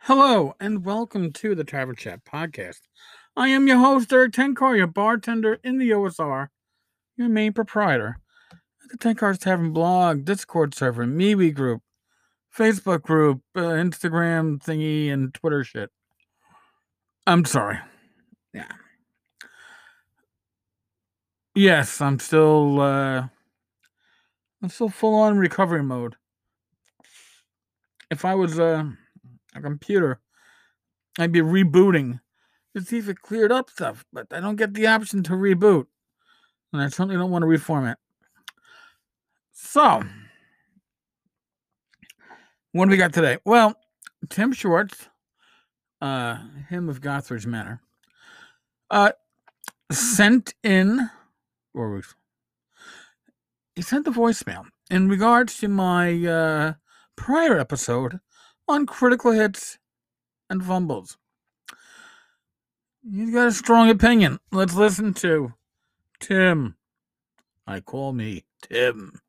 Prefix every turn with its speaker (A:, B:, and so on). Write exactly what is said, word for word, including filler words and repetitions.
A: Hello and welcome to the Tavern Chat podcast. I am your host, Eric Tenkar, your bartender in the O S R, your main proprietor at the Tenkar's Tavern blog, Discord server, MeWe group, Facebook group, uh, Instagram thingy, and Twitter shit. I'm sorry. Yeah. Yes, I'm still, uh, I'm still full on recovery mode. If I was uh, a computer, I'd be rebooting to see if it cleared up stuff, but I don't get the option to reboot. And I certainly don't want to reformat. So, what do we got today? Well, Tim Schwartz, uh, him of Gothridge Manor, uh, sent in, or he sent a voicemail in regards to my uh, prior episode on critical hits and fumbles. He's got a strong opinion. Let's listen to Tim. I call me Tim.